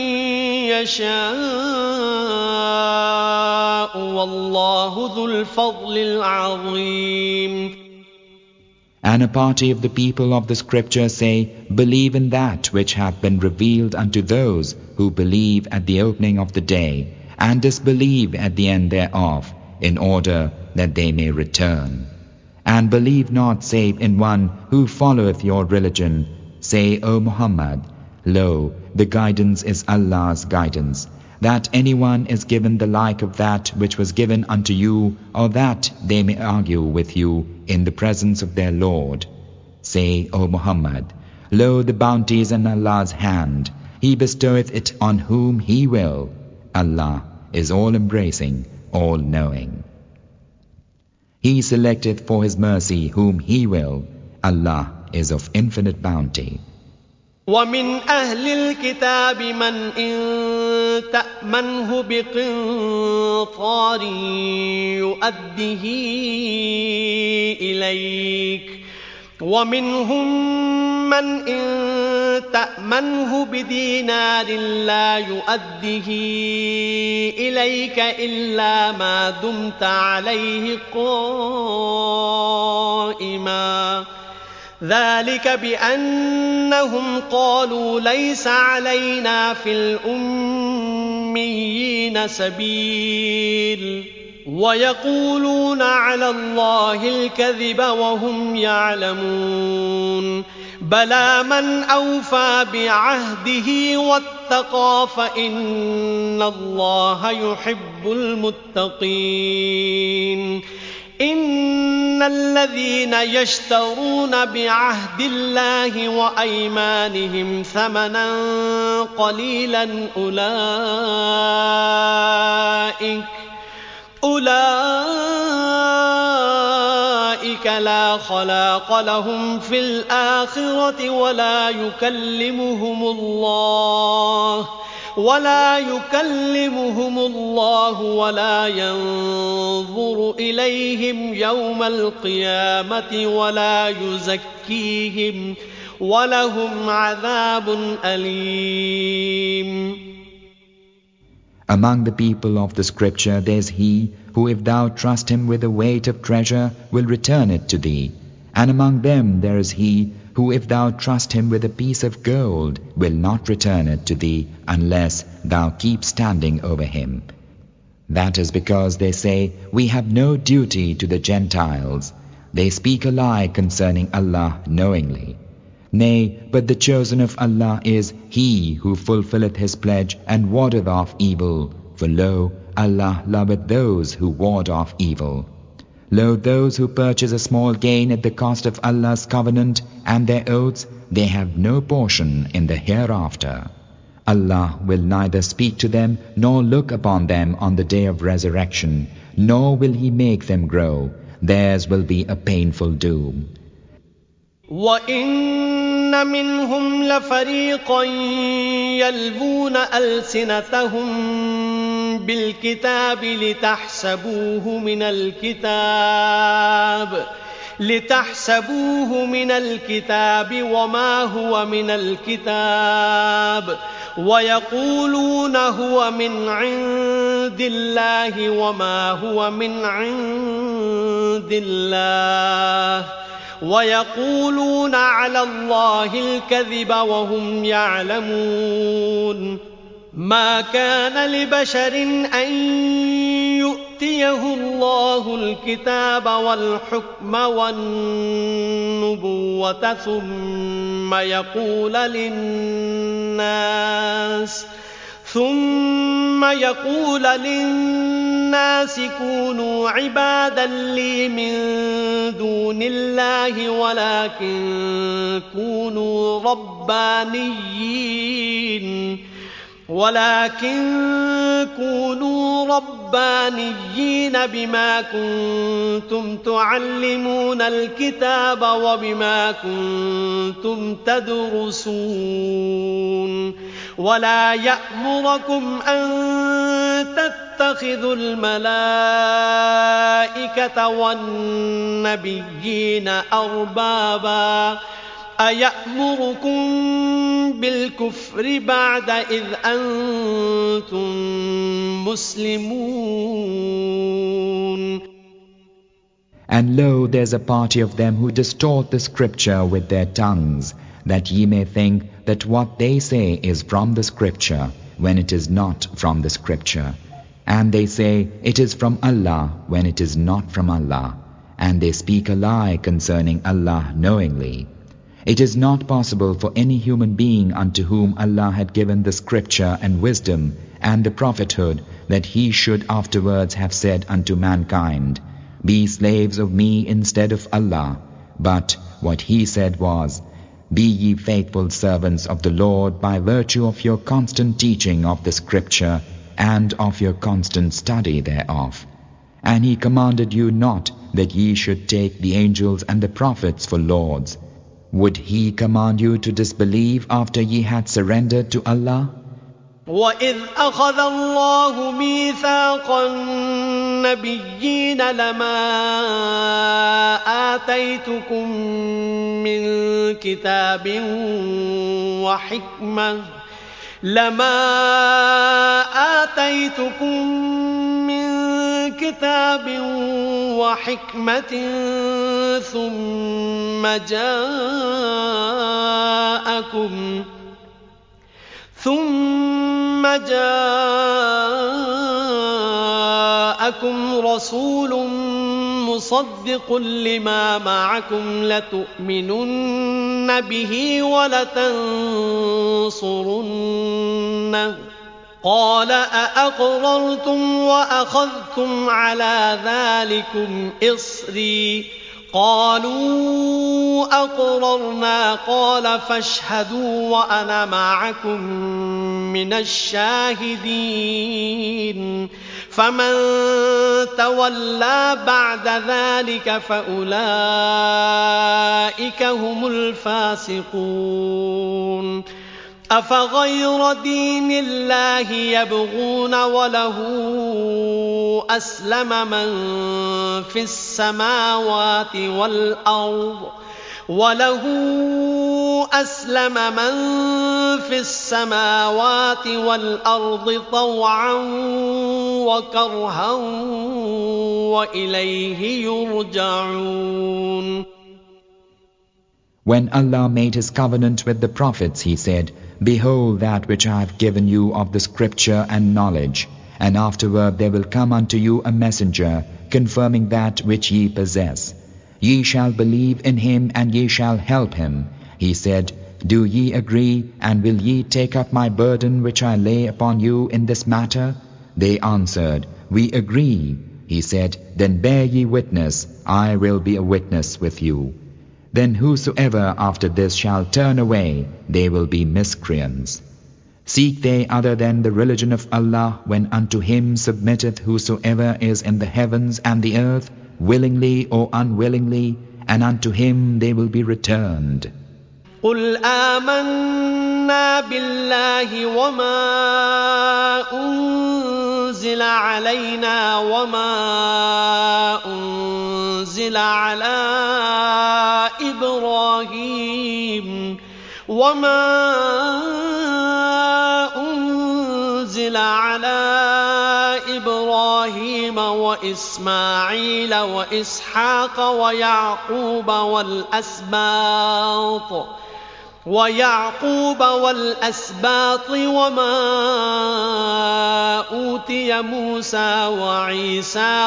يشاء والله ذو الفضل العظيم. And a party of the people of the scripture say, believe in that which hath been revealed unto those who believe at the opening of the day, and disbelieve at the end thereof, in order that they may return. And believe not save in one who followeth your religion. Say, O Muhammad, lo, the guidance is Allah's guidance, that anyone is given the like of that which was given unto you, or that they may argue with you in the presence of their Lord. Say, O Muhammad, lo, the bounty is in Allah's hand, He bestoweth it on whom He will. Allah is all-embracing, all-knowing. He selecteth for His mercy whom He will. Allah is of infinite bounty. وَمِنْ أَهْلِ الْكِتَابِ مَنْ إِنْ تَأْمَنْهُ بِقِنْطَارٍ يُؤَدِّهِ إِلَيْكَ وَمِنْهُمْ مَنْ إِنْ تَأْمَنْهُ بِدِينَارٍ لَا يُؤَدِّهِ إِلَيْكَ إِلَّا مَا دُمْتَ عَلَيْهِ قَائِمًا ذلك بأنهم قالوا ليس علينا في الأميين سبيل ويقولون على الله الكذب وهم يعلمون بلى من أوفى بعهده واتقى فإن الله يحب المتقين إن الذين يشترون بعهد الله وأيمانهم ثمنا قليلا أولئك أولئك لا خلاق لهم في الآخرة ولا يكلمهم الله ولا ينظر إليهم يوم القيامة ولا يزكيهم وَلَهُمْ عَذَابٌ أَلِيمٌ. Among the people of the scripture there is he who, if thou trust him with the weight of treasure, will return it to thee. And among them there is he who, if thou trust him with a piece of gold, will not return it to thee unless thou keep standing over him. That is because they say, we have no duty to the Gentiles. They speak a lie concerning Allah knowingly. Nay, but the chosen of Allah is he who fulfilleth his pledge and wardeth off evil. For lo, Allah loveth those who ward off evil. Lo, those who purchase a small gain at the cost of Allah's covenant and their oaths, they have no portion in the hereafter. Allah will neither speak to them nor look upon them on the day of resurrection, nor will He make them grow. Theirs will be a painful doom. وَإِنَّ مِنْهُمْ لَفَرِيقًا يَلْوُونَ أَلْسِنَتَهُم بِالْكِتَابِ لِتَحْسَبُوهُ مِنَ الْكِتَابِ وَمَا هُوَ مِنَ الْكِتَابِ وَيَقُولُونَ هُوَ مِنْ عِندِ اللَّهِ وَمَا هُوَ مِنْ عِندِ اللَّهِ وَيَقُولُونَ عَلَى اللَّهِ الْكَذِبَ وَهُمْ يَعْلَمُونَ. مَا كَانَ لِبَشَرٍ أَن يُؤْتِيَهُ اللَّهُ الْكِتَابَ وَالْحُكْمَ وَالنُّبُوَّةَ ثُمَّ يقول للناس كونوا عبادا لي من دون الله ولكن كونوا ربانيين بما كنتم تعلمون الكتاب وبما كنتم تدرسون ولا يأمركم أن تتخذوا الملائكة والنبيين أربابا أيأمركم بالكفر بعد إذ أنتم مسلمون. And lo, there is a party of them who distort the scripture with their tongues, that ye may think that what they say is from the scripture, when it is not from the scripture. And they say, it is from Allah, when it is not from Allah. And they speak a lie concerning Allah knowingly. It is not possible for any human being unto whom Allah had given the scripture and wisdom and the prophethood that he should afterwards have said unto mankind, be slaves of me instead of Allah. But what he said was, be ye faithful servants of the Lord by virtue of your constant teaching of the scripture and of your constant study thereof. And he commanded you not that ye should take the angels and the prophets for lords. Would he command you to disbelieve after ye had surrendered to Allah? وَإِذْ أَخَذَ اللَّهُ مِيثَاقَ النَّبِيِّينَ لَمَا آتَيْتُكُم مِّن كِتَابٍ وَحِكْمَةٍ ثُمَّ جاءكم رسول مصدق لما معكم لتؤمنن به ولتنصرنه قال أأقررتم وأخذتم على ذلكم إصري قالوا أقررنا قال فاشهدوا وأنا معكم من الشاهدين فمن تولى بعد ذلك فأولئك هم الفاسقون أفغير دين الله يبغون وله أسلم من في السماوات والأرض طوعا وكرها وإليه يرجعون. When Allah made His covenant with the prophets, He said, Behold that which I have given you of the scripture and knowledge, and afterward there will come unto you a messenger, confirming that which ye possess. Ye shall believe in him, and ye shall help him. He said, Do ye agree, and will ye take up my burden which I lay upon you in this matter? They answered, We agree. He said, Then bear ye witness, I will be a witness with you. Then whosoever after this shall turn away, they will be miscreants. Seek they other than the religion of Allah, when unto Him submitteth whosoever is in the heavens and the earth, willingly or unwillingly, and unto Him they will be returned. قل آمنا بالله وما أنزل علينا وما أنزل على إبراهيم وإسماعيل وإسحاق ويعقوب والأسباط وما أوتي موسى وعيسى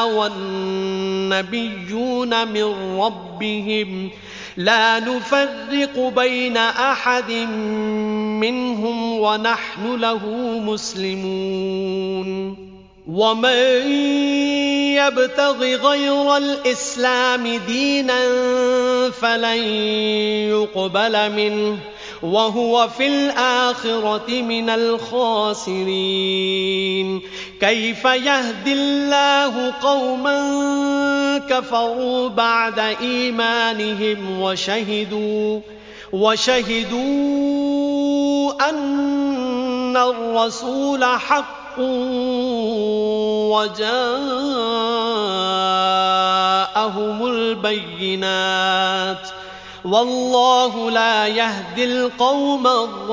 والنبيون من ربهم لا نفرق بين أحد منهم ونحن له مسلمون ومن يبتغ غير الإسلام دينا فلن يقبل منه وهو في الآخرة من الخاسرين كيف يهدي الله قوما كفروا بعد إيمانهم وشهدوا أن الرسول حق وجاءهم البينات والله لا يهدي القوم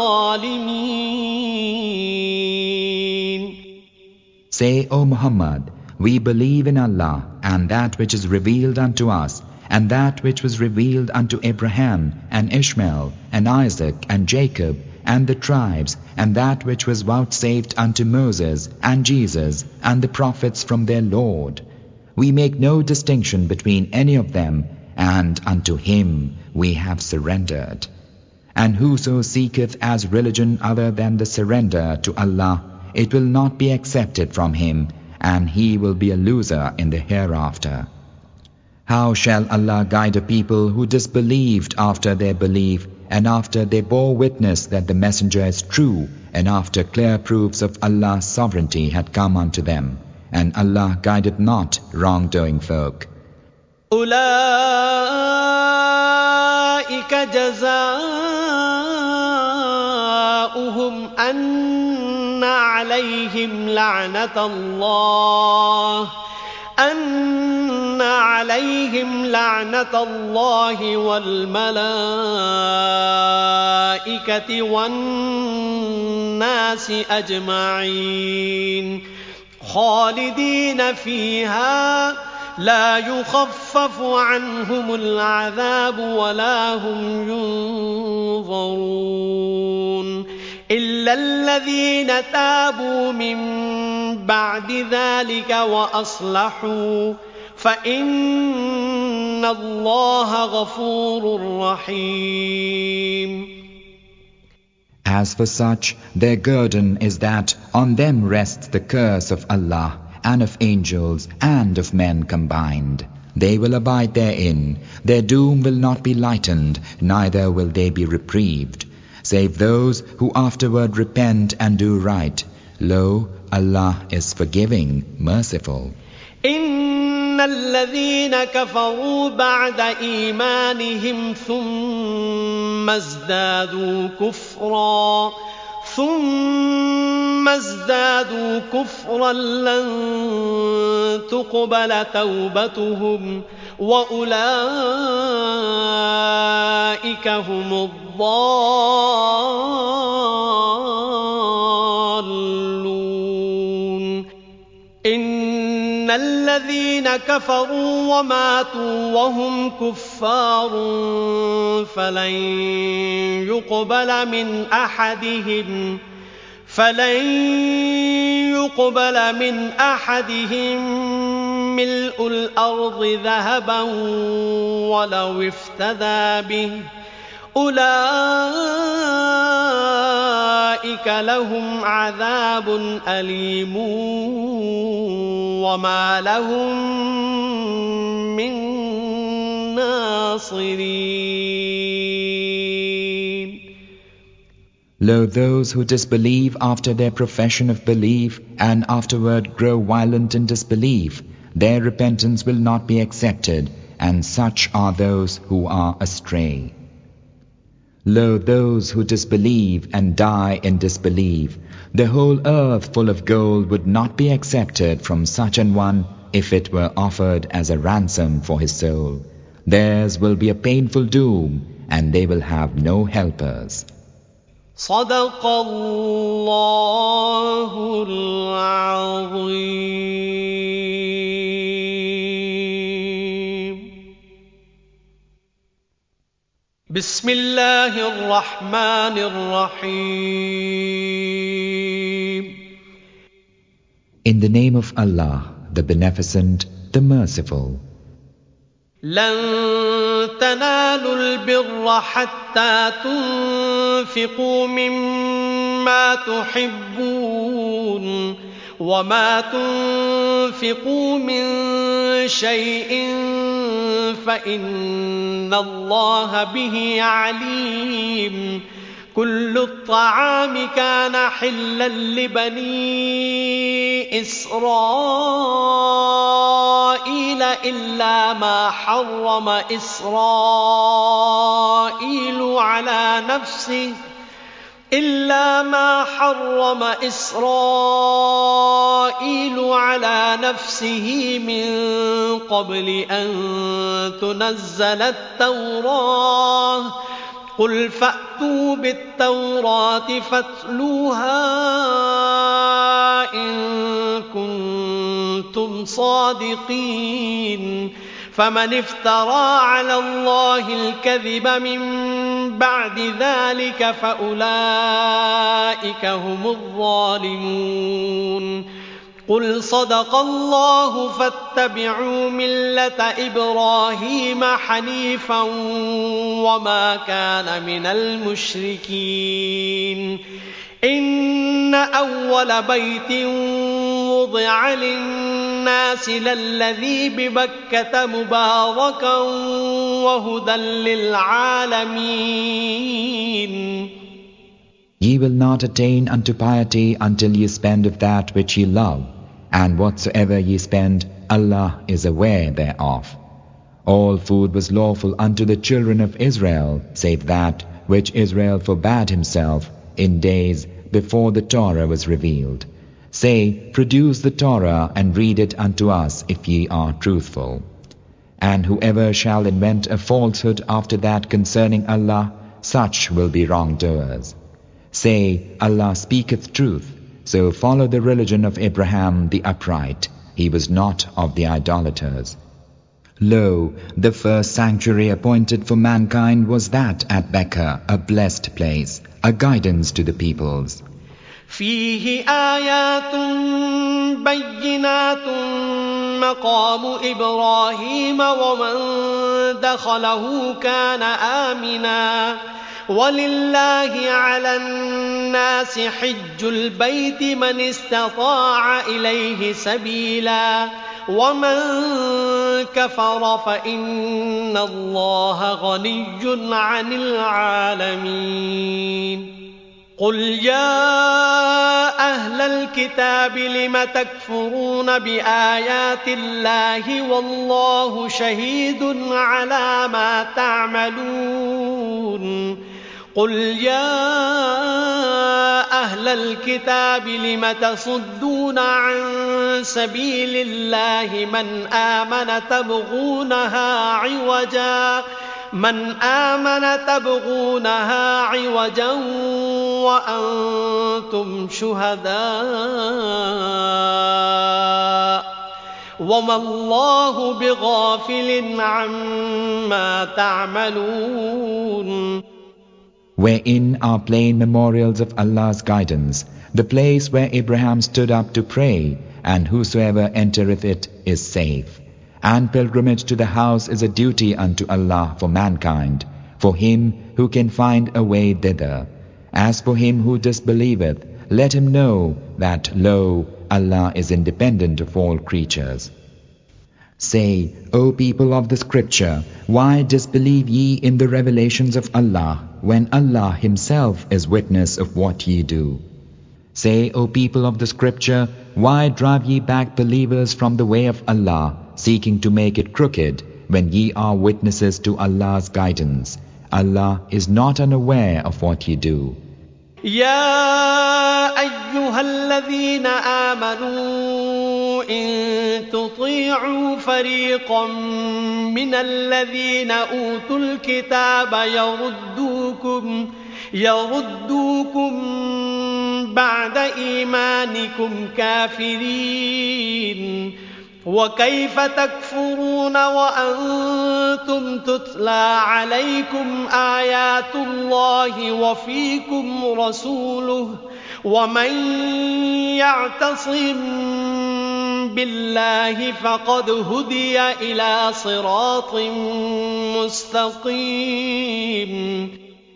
الظالمين. Say, O Muhammad, we believe in Allah and that which is revealed unto us, and that which was revealed unto Abraham and Ishmael and Isaac and Jacob and the tribes, and that which was vouchsafed unto Moses and Jesus and the prophets from their Lord. We make no distinction between any of them, and unto Him we have surrendered. And whoso seeketh as religion other than the surrender to Allah, it will not be accepted from him, and he will be a loser in the hereafter. How shall Allah guide a people who disbelieved after their belief, and after they bore witness that the messenger is true, and after clear proofs of Allah's sovereignty had come unto them, and Allah guided not wrongdoing folk. أولئك جزاؤهم أن عليهم لعنة الله والملائكة والناس أجمعين خالدين فيها لا يخفف عنهم العذاب ولا هم ينظرون إلا الذين تابوا من بعد ذلك وأصلحوا فإن الله غفور رحيم. As for such, their guerdon is that on them rests the curse of Allah and of angels and of men combined. They will abide therein. Their doom will not be lightened, neither will they be reprieved, save those who afterward repent and do right. Lo, Allah is forgiving, merciful. إن الذين كفروا بعد إيمانهم ثم ازدادوا كفرا لن تقبل توبتهم وأولئك هم الضالون إن الذين كفروا وماتوا وهم كفار فلن يقبل من أحدهم ملء الأرض ذهبا ولو افتدى به أولئك لهم عذاب أليم وما لهم من ناصرين. Lo, those who disbelieve after their profession of belief and afterward grow violent in disbelief, their repentance will not be accepted, and such are those who are astray. Lo, those who disbelieve and die in disbelief, the whole earth full of gold would not be accepted from such an one if it were offered as a ransom for his soul. Theirs will be a painful doom, and they will have no helpers. صدق الله العظيم. بسم الله الرحمن الرحيم. In the name of Allah, the Beneficent, the Merciful. لن تنالوا البر حتى تنفقوا مما تحبون وما تنفقوا من شيء فإن الله به عليم. كل الطعام كان حلا لبني إسرائيل إلا ما حرم إسرائيل على نفسه من قبل أن تنزل التوراة. قل فأتوا بالتوراة فاتلوها إن كنتم صادقين. فمن افترى على الله الكذب من بعد ذلك فأولئك هم الظالمون. قل صدق الله فاتبعوا ملة إبراهيم حنيفا وما كان من المشركين. إن أول بيت وضع للناس للذي ببكة مباركا وهدى للعالمين. Ye will not attain unto piety until ye spend of that which ye love, and whatsoever ye spend, Allah is aware thereof. All food was lawful unto the children of Israel, save that which Israel forbade himself in days before the Torah was revealed. Say, produce the Torah and read it unto us if ye are truthful. And whoever shall invent a falsehood after that concerning Allah, such will be wrongdoers. Say, Allah speaketh truth, so follow the religion of Abraham the upright. He was not of the idolaters. Lo, the first sanctuary appointed for mankind was that at Becca, a blessed place, a guidance to the peoples. فيه آيات بينات مقام إبراهيم ومن دخله كان آمنا ولله على الناس حج البيت من استطاع إليه سبيلا ومن كفر فإن الله غني عن العالمين. قل يا أهل الكتاب لم تكفرون بآيات الله والله شهيد على ما تعملون قل يا أهل الكتاب لم تصدون عن سبيل الله من آمن تبغونها عوجا وأنتم شهداء وما الله بغافل عما تعملون. Wherein are plain memorials of Allah's guidance, the place where Abraham stood up to pray, and whosoever entereth it is safe. And pilgrimage to the house is a duty unto Allah for mankind, for him who can find a way thither. As for him who disbelieveth, let him know that, lo, Allah is independent of all creatures. Say, O people of the scripture, why disbelieve ye in the revelations of Allah, when Allah Himself is witness of what ye do? Say, O people of the scripture, why drive ye back believers from the way of Allah, seeking to make it crooked, when ye are witnesses to Allah's guidance? Allah is not unaware of what ye do. يا أيها الذين آمنوا إن تطيعوا فريقا من الذين أوتوا الكتاب يردوكم بعد إيمانكم كافرين وكيف تكفرون وأنتم تتلى عليكم آيات الله وفيكم رسوله ومن يعتصم بالله فقد هدي إلى صراط مستقيم.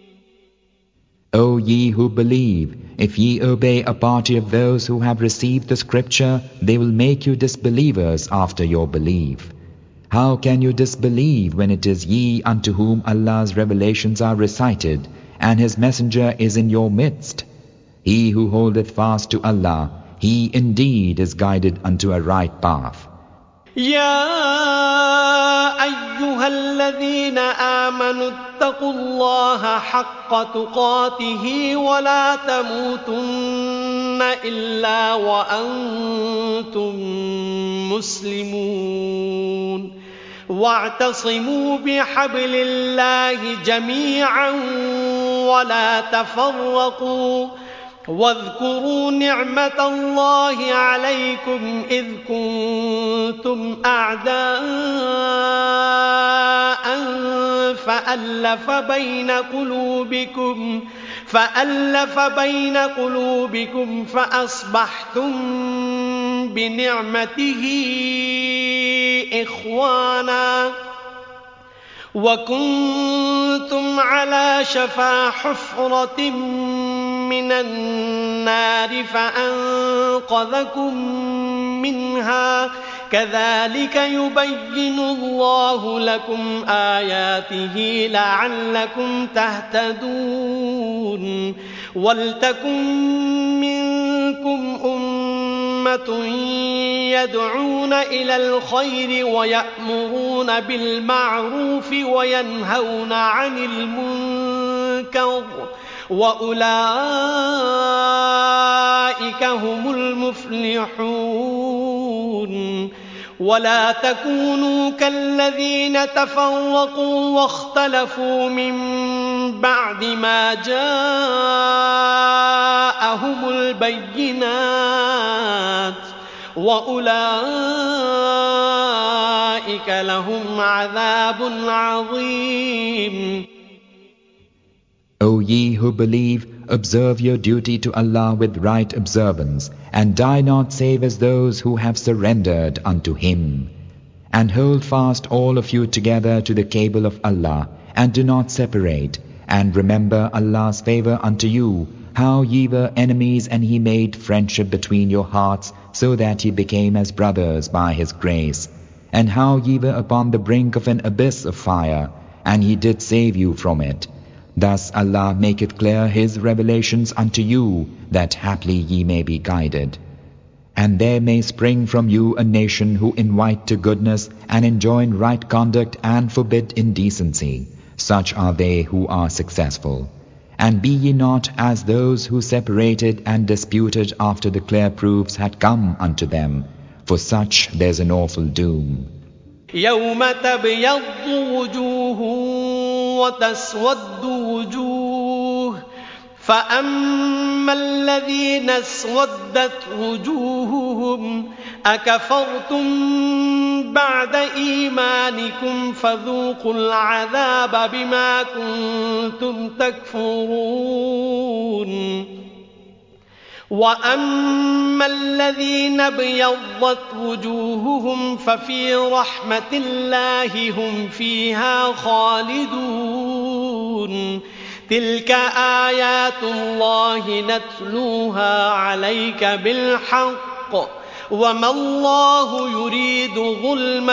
O ye who believe, if ye obey a party of those who have received the scripture, they will make you disbelievers after your belief. How can you disbelieve when it is ye unto whom Allah's revelations are recited, and His messenger is in your midst? He who holdeth fast to Allah, he indeed is guided unto a right path. يا أيها الذين آمنوا اتقوا الله حق تقاته ولا تموتن إلا وأنتم مسلمون واعتصموا بحبل الله جميعا ولا تفرقوا واذكروا نعمة الله عليكم إذ كنتم أعداء فألف بين قلوبكم فأصبحتم بنعمته إخوانا وكنتم على شفا حفرة من النار فأنقذكم منها كذلك يبين الله لكم آياته لعلكم تهتدون ولتكن منكم أمة يدعون إلى الخير ويأمرون بالمعروف وينهون عن المنكر وأولئك هم المفلحون. ولا تكونوا كالذين تفرقوا واختلفوا من بعد ما جاءهم البينات وأولئك لهم عذاب عظيم. O ye who believe, observe your duty to Allah with right observance, and die not save as those who have surrendered unto Him. And hold fast all of you together to the cable of Allah, and do not separate, and remember Allah's favor unto you, how ye were enemies and He made friendship between your hearts, so that ye became as brothers by His grace, and how ye were upon the brink of an abyss of fire, and He did save you from it. Thus Allah maketh clear His revelations unto you, that haply ye may be guided. And there may spring from you a nation who invite to goodness and enjoin right conduct and forbid indecency. Such are they who are successful. And be ye not as those who separated and disputed after the clear proofs had come unto them. For such there's an awful doom. يوم تبيض وجوه وتسود وجوه فأما الذين اسودت وجوههم أكفرتم بعد إيمانكم فذوقوا العذاب بما كنتم تكفرون وأما الذين ابيضت وجوههم ففي رحمة الله هم فيها خالدون تلك آيات الله نتلوها عليك بالحق وما الله يريد ظلما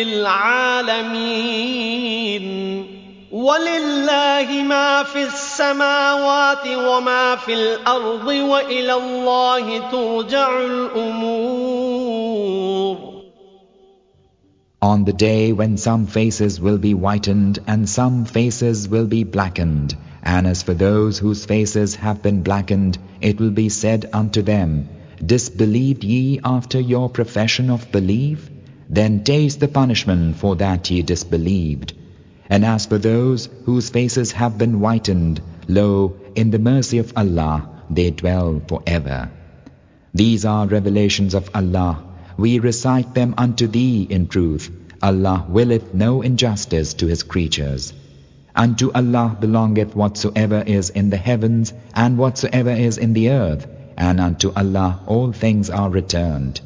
للعالمين وَلِلَّهِ مَا فِي السَّمَاوَاتِ وَمَا فِي الْأَرْضِ وَإِلَى اللَّهِ تُرْجَعُ الْأُمُورُ. On the day when some faces will be whitened and some faces will be blackened, and as for those whose faces have been blackened, it will be said unto them, Disbelieved ye after your profession of belief? Then taste the punishment for that ye disbelieved. And as for those whose faces have been whitened, lo, in the mercy of Allah they dwell forever. These are revelations of Allah. We recite them unto thee in truth. Allah willeth no injustice to His creatures. Unto Allah belongeth whatsoever is in the heavens and whatsoever is in the earth, and unto Allah all things are returned.